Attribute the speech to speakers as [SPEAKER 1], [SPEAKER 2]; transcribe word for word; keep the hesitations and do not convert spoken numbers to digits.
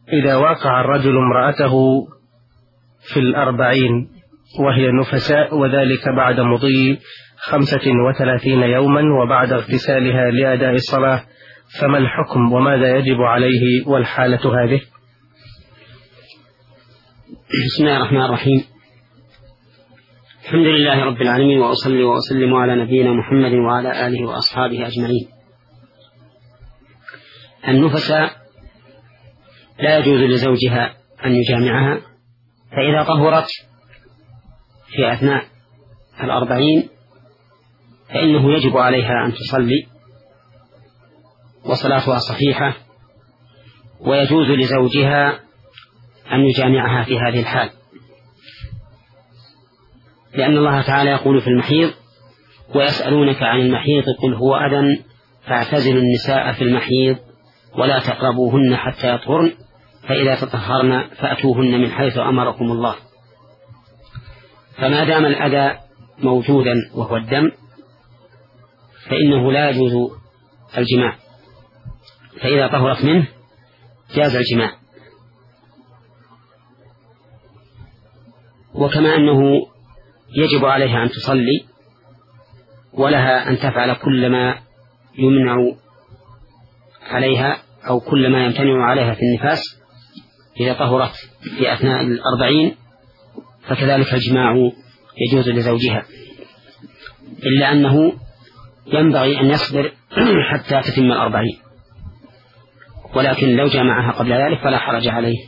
[SPEAKER 1] إذا واقع الرجل امرأته في الأربعين وهي نفساء وذلك بعد مضي خمسة وثلاثين يوما وبعد اغتسالها لأداء الصلاة، فما الحكم وماذا يجب عليه والحالة هذه؟
[SPEAKER 2] بسم الله الرحمن الرحيم. الحمد لله رب العالمين، وأصلي وأسلم على نبينا محمد وعلى آله وأصحابه أجمعين. النفساء لا يجوز لزوجها أن يجامعها، فإذا طهرت في أثناء الأربعين فإنه يجب عليها أن تصلي وصلاتها صحيحة، ويجوز لزوجها أن يجامعها في هذه الحال، لأن الله تعالى يقول في المحيض: ويسألونك عن المحيض قل هو أذى فاعتزلوا النساء في المحيض ولا تقربوهن حتى يطهرن فإذا تطهرن فأتوهن من حيث أمركم الله. فما دام الأذى موجودا وهو الدم فإنه لا يجوز الجماع، فإذا طهرت منه جاز الجماع. وكما أنه يجب عليها أن تصلي ولها أن تفعل كل ما يمنع عليها أو كل ما يمتنع عليها في النفاس إذا طهرت في أثناء الأربعين، فكذلك الجماع يجوز لزوجها، إلا أنه ينبغي أن يصبر حتى تتم الأربعين، ولكن لو جامعها قبل ذلك فلا حرج عليه.